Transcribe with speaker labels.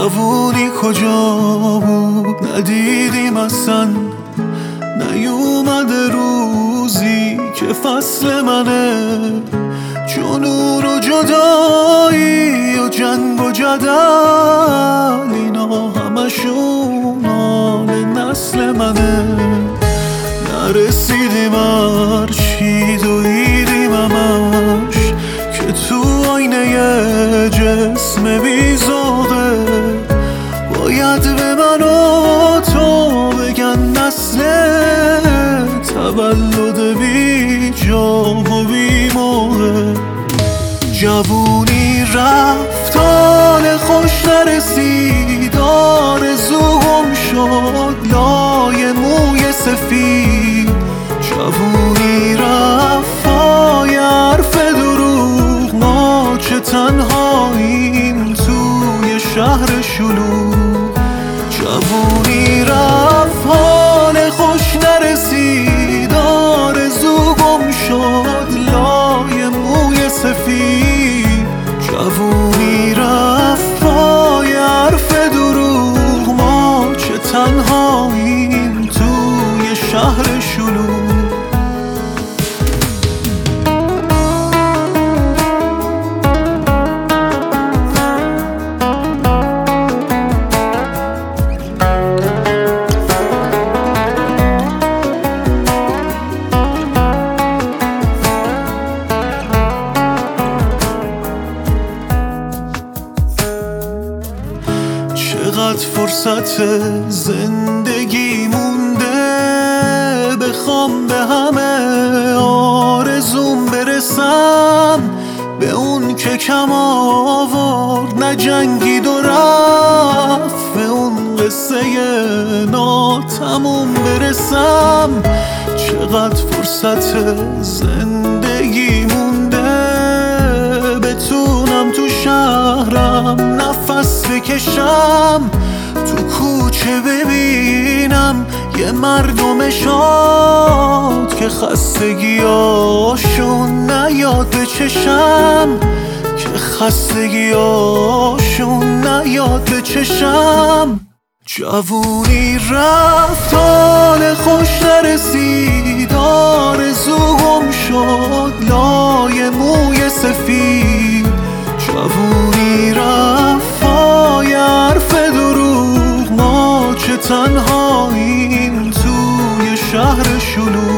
Speaker 1: جوونی کجا بود ندیدیم اصلا، نیومده روزی که فصل منه، جنون و جدایی و جنگ و جدل، اینا همشون مال نسل منه. نرسیدیم هرچی دویدیم همش، که تو آینه یه جسم بیزاغه، باید به من و تو بگن نسل تولد بی جا و بی موقع. جوونی رفت حال خوش نرسید، آرزو گم شد لای موی سفید. جوونی رفت پای حرف دروغ، ما چه تنهاییم توی شهر شلوغ. جوونی رفت حال خوش نرسید، آرزو گم شد لای موی سفید. جوونی رفت پای حرف دروغ، ما چه تنهاییم توی شهر شلوغ. چقدر فرصت زندگی مونده، بخوام به همه آرزوم برسم، به اون که کم آورد نجنگید و رفت، به اون قصه ناتموم برسم. چقدر فرصت زندگی مونده، بتونم تو شهرم نفس بکشم، تو کوچه ببینم یه مردم شاد، که خستگیاشون نیاد به چشم، که خستگیاشون نیاد به چشم. جوونی رفت حال خوش نرسید، آرزو گم شد لای موی سفید. جوونی رفت پای حرف دروغ، ما چه تنهاییم توی شهر شلوغ.